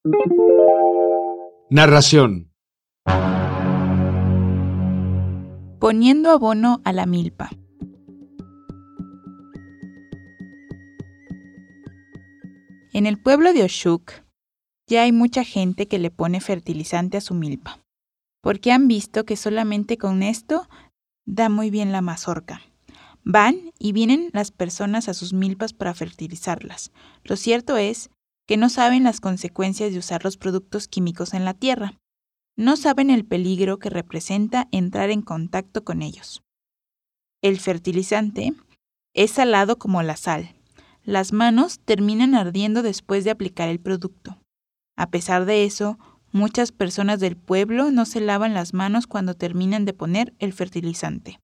Narración. Poniendo abono a la milpa. En el pueblo de Oshuk ya hay mucha gente que le pone fertilizante a su milpa, porque han visto que solamente con esto da muy bien la mazorca. Van y vienen las personas a sus milpas para fertilizarlas. Lo cierto es que no saben las consecuencias de usar los productos químicos en la tierra. No saben el peligro que representa entrar en contacto con ellos. El fertilizante es salado como la sal. Las manos terminan ardiendo después de aplicar el producto. A pesar de eso, muchas personas del pueblo no se lavan las manos cuando terminan de poner el fertilizante.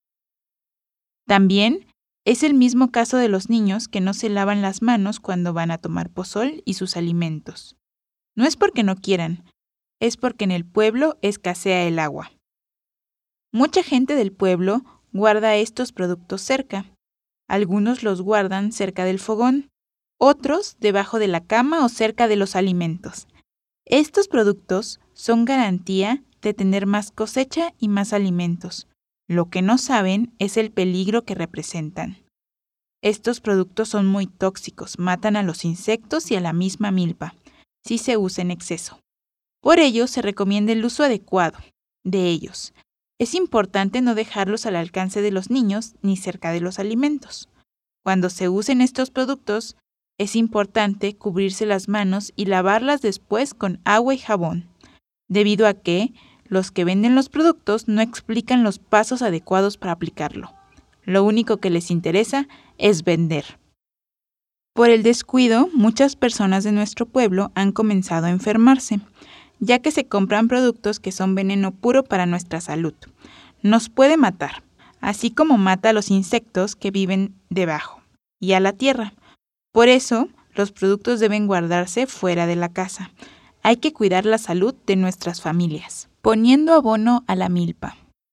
También es el mismo caso de los niños que no se lavan las manos cuando van a tomar pozol y sus alimentos. No es porque no quieran, es porque en el pueblo escasea el agua. Mucha gente del pueblo guarda estos productos cerca. Algunos los guardan cerca del fogón, otros debajo de la cama o cerca de los alimentos. Estos productos son garantía de tener más cosecha y más alimentos. Lo que no saben es el peligro que representan. Estos productos son muy tóxicos, matan a los insectos y a la misma milpa, si se usa en exceso. Por ello, se recomienda el uso adecuado de ellos. Es importante no dejarlos al alcance de los niños ni cerca de los alimentos. Cuando se usen estos productos, es importante cubrirse las manos y lavarlas después con agua y jabón, debido a que los que venden los productos no explican los pasos adecuados para aplicarlo. Lo único que les interesa es vender. Por el descuido, muchas personas de nuestro pueblo han comenzado a enfermarse, ya que se compran productos que son veneno puro para nuestra salud. Nos puede matar, así como mata a los insectos que viven debajo y a la tierra. Por eso, los productos deben guardarse fuera de la casa. Hay que cuidar la salud de nuestras familias. Poniendo abono a la milpa.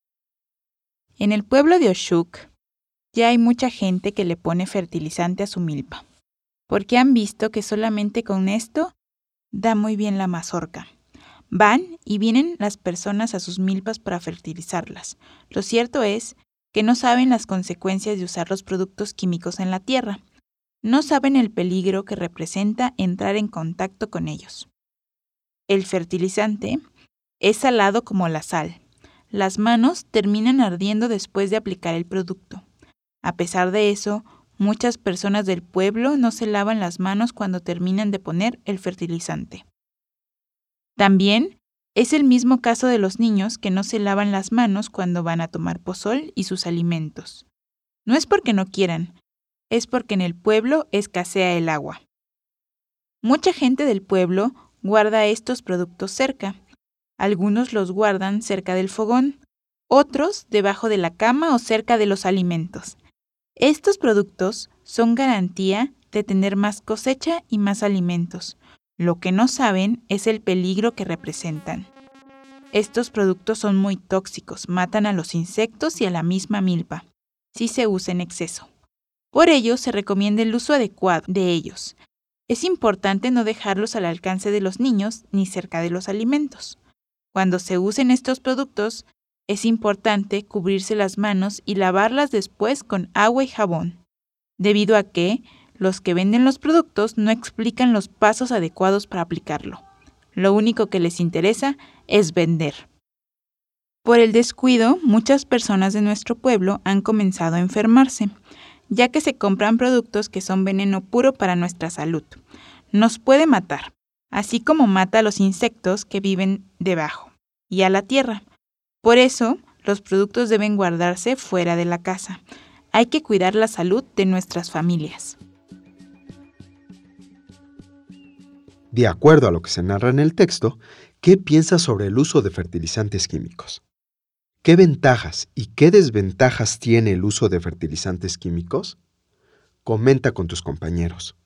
En el pueblo de Oshuk ya hay mucha gente que le pone fertilizante a su milpa, porque han visto que solamente con esto da muy bien la mazorca. Van y vienen las personas a sus milpas para fertilizarlas. Lo cierto es que no saben las consecuencias de usar los productos químicos en la tierra. No saben el peligro que representa entrar en contacto con ellos. El fertilizante es salado como la sal. Las manos terminan ardiendo después de aplicar el producto. A pesar de eso, muchas personas del pueblo no se lavan las manos cuando terminan de poner el fertilizante. También es el mismo caso de los niños que no se lavan las manos cuando van a tomar pozol y sus alimentos. No es porque no quieran, es porque en el pueblo escasea el agua. Mucha gente del pueblo guarda estos productos cerca. Algunos los guardan cerca del fogón, otros debajo de la cama o cerca de los alimentos. Estos productos son garantía de tener más cosecha y más alimentos. Lo que no saben es el peligro que representan. Estos productos son muy tóxicos, matan a los insectos y a la misma milpa, si se usa en exceso. Por ello, se recomienda el uso adecuado de ellos. Es importante no dejarlos al alcance de los niños ni cerca de los alimentos. Cuando se usen estos productos, es importante cubrirse las manos y lavarlas después con agua y jabón, debido a que los que venden los productos no explican los pasos adecuados para aplicarlo. Lo único que les interesa es vender. Por el descuido, muchas personas de nuestro pueblo han comenzado a enfermarse, ya que se compran productos que son veneno puro para nuestra salud. Nos puede matar, así como mata a los insectos que viven debajo y a la tierra. Por eso, los productos deben guardarse fuera de la casa. Hay que cuidar la salud de nuestras familias. De acuerdo a lo que se narra en el texto, ¿qué piensas sobre el uso de fertilizantes químicos? ¿Qué ventajas y qué desventajas tiene el uso de fertilizantes químicos? Comenta con tus compañeros.